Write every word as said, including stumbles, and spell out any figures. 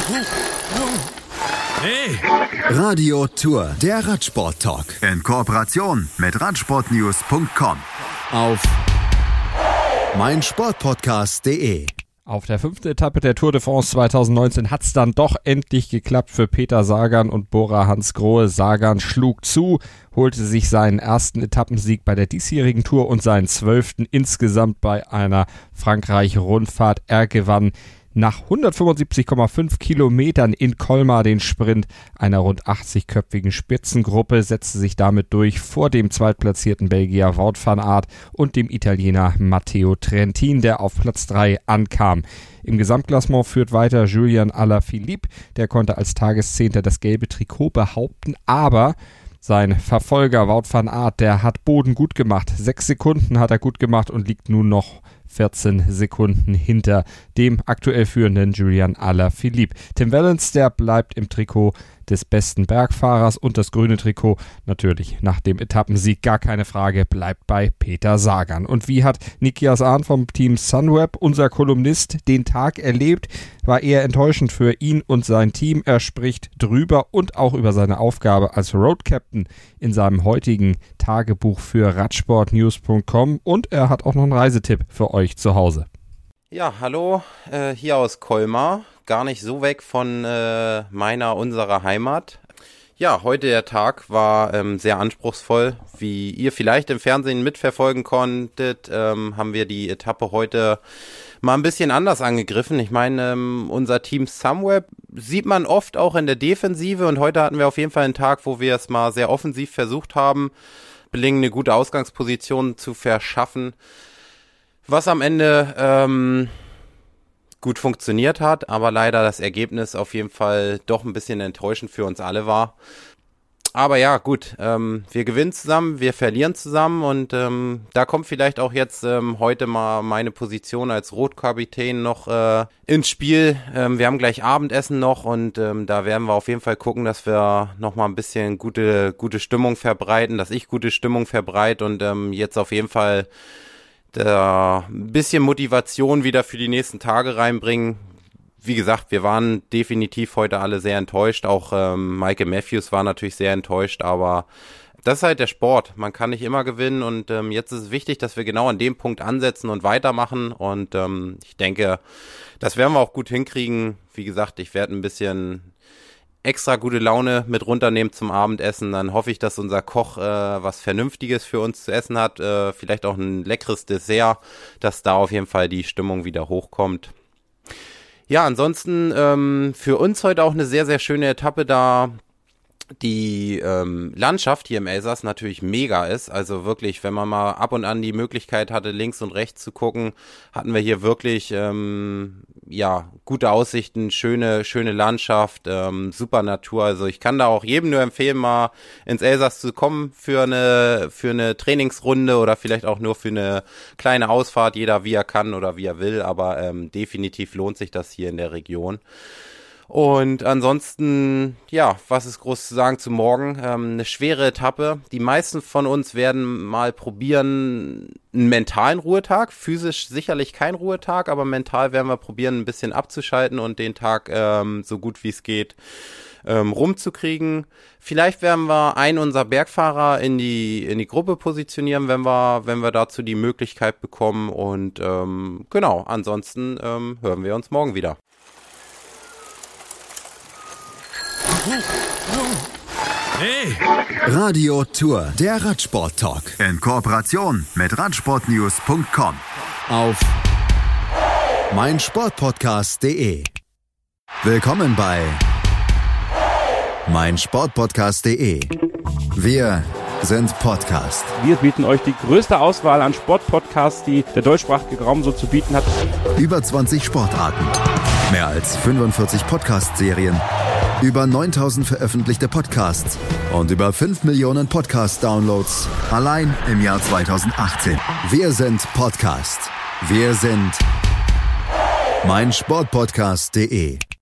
Hey! Radio Tour, der Radsport-Talk. In Kooperation mit Radsportnews Punkt com. Auf meinsportpodcast punkt de. Auf der fünften Etappe der Tour de France zweitausendneunzehn hat es dann doch endlich geklappt für Peter Sagan und Bora Hansgrohe. Sagan schlug zu, holte sich seinen ersten Etappensieg bei der diesjährigen Tour und seinen zwölften insgesamt bei einer Frankreich-Rundfahrt. Er gewann nach hundertfünfundsiebzig Komma fünf Kilometern in Colmar den Sprint einer rund achtzigköpfigen Spitzengruppe, setzte sich damit durch vor dem zweitplatzierten Belgier Wout van Aert und dem Italiener Matteo Trentin, der auf Platz drei ankam. Im Gesamtklassement führt weiter Julian Alaphilippe, der konnte als Tageszehnter das gelbe Trikot behaupten, aber sein Verfolger Wout van Aert, der hat Boden gut gemacht. Sechs Sekunden hat er gut gemacht und liegt nun noch vierzehn Sekunden hinter dem aktuell führenden Julian Alaphilippe. Tim Wellens, der bleibt im Trikot des besten Bergfahrers und das grüne Trikot natürlich nach dem Etappensieg, gar keine Frage, bleibt bei Peter Sagan. Und wie hat Nikias Ahn vom Team Sunweb, unser Kolumnist, den Tag erlebt? War eher enttäuschend für ihn und sein Team. Er spricht drüber und auch über seine Aufgabe als Road Captain in seinem heutigen Tagebuch für Radsportnews Punkt com und er hat auch noch einen Reisetipp für euch zu Hause. Ja, hallo, äh, hier aus Colmar, gar nicht so weg von äh, meiner, unserer Heimat. Ja, heute der Tag war ähm, sehr anspruchsvoll. Wie ihr vielleicht im Fernsehen mitverfolgen konntet, ähm, haben wir die Etappe heute mal ein bisschen anders angegriffen. Ich meine, ähm, unser Team Sunweb sieht man oft auch in der Defensive und heute hatten wir auf jeden Fall einen Tag, wo wir es mal sehr offensiv versucht haben, Belingen eine gute Ausgangsposition zu verschaffen. Was am Ende ähm, gut funktioniert hat, aber leider das Ergebnis auf jeden Fall doch ein bisschen enttäuschend für uns alle war. Aber ja, gut, ähm, wir gewinnen zusammen, wir verlieren zusammen und ähm, da kommt vielleicht auch jetzt ähm, heute mal meine Position als Rotkapitän noch äh, ins Spiel. Ähm, wir haben gleich Abendessen noch und ähm, da werden wir auf jeden Fall gucken, dass wir nochmal ein bisschen gute, gute Stimmung verbreiten, dass ich gute Stimmung verbreite und ähm, jetzt auf jeden Fall da ein bisschen Motivation wieder für die nächsten Tage reinbringen. Wie gesagt, wir waren definitiv heute alle sehr enttäuscht. Auch ähm, Michael Matthews war natürlich sehr enttäuscht, aber das ist halt der Sport. Man kann nicht immer gewinnen und ähm, jetzt ist es wichtig, dass wir genau an dem Punkt ansetzen und weitermachen und ähm, ich denke, das werden wir auch gut hinkriegen. Wie gesagt, ich werde ein bisschen extra gute Laune mit runternehmen zum Abendessen, dann hoffe ich, dass unser Koch äh, was Vernünftiges für uns zu essen hat, äh, vielleicht auch ein leckeres Dessert, dass da auf jeden Fall die Stimmung wieder hochkommt. Ja, ansonsten ähm, für uns heute auch eine sehr, sehr schöne Etappe, da die ähm, Landschaft hier im Elsass natürlich mega ist, also wirklich, wenn man mal ab und an die Möglichkeit hatte, links und rechts zu gucken, hatten wir hier wirklich ähm, ja gute Aussichten, schöne schöne Landschaft, ähm, super Natur, also ich kann da auch jedem nur empfehlen, mal ins Elsass zu kommen für eine für eine Trainingsrunde oder vielleicht auch nur für eine kleine Ausfahrt, jeder wie er kann oder wie er will, aber ähm, definitiv lohnt sich das hier in der Region. Und ansonsten, ja, was ist groß zu sagen zu morgen? Ähm, eine schwere Etappe. Die meisten von uns werden mal probieren, einen mentalen Ruhetag. Physisch sicherlich kein Ruhetag, aber mental werden wir probieren, ein bisschen abzuschalten und den Tag ähm, so gut wie es geht ähm, rumzukriegen. Vielleicht werden wir einen unserer Bergfahrer in die in die Gruppe positionieren, wenn wir wenn wir dazu die Möglichkeit bekommen. Und ähm, genau, ansonsten ähm, hören wir uns morgen wieder. Hey! Radio Tour, der Radsport-Talk. In Kooperation mit Radsportnews Punkt com. Auf meinsportpodcast punkt de. Willkommen bei meinsportpodcast punkt de. Wir sind Podcast. Wir bieten euch die größte Auswahl an Sportpodcasts, die der deutschsprachige Raum so zu bieten hat. Über zwanzig Sportarten, mehr als fünfundvierzig Podcast-Serien, über neuntausend veröffentlichte Podcasts und über fünf Millionen Podcast-Downloads allein im Jahr zweitausendachtzehn. Wir sind Podcast. Wir sind meinsportpodcast punkt de.